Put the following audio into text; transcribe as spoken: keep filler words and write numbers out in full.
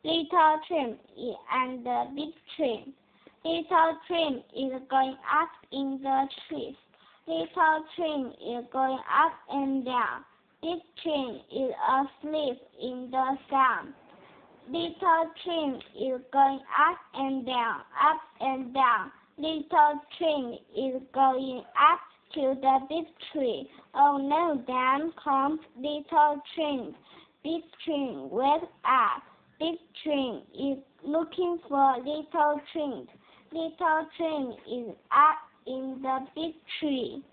Little tree and the big tree. Little tree is going up in the trees. Little tree is going up and down. Big tree is asleep in the sun. Little tree is going up and down, up and down. Little tree is going up to the big tree. Oh no, down comes little tree. Big tree, wake up. Big tree is looking for little tree. Little tree is up in the big tree.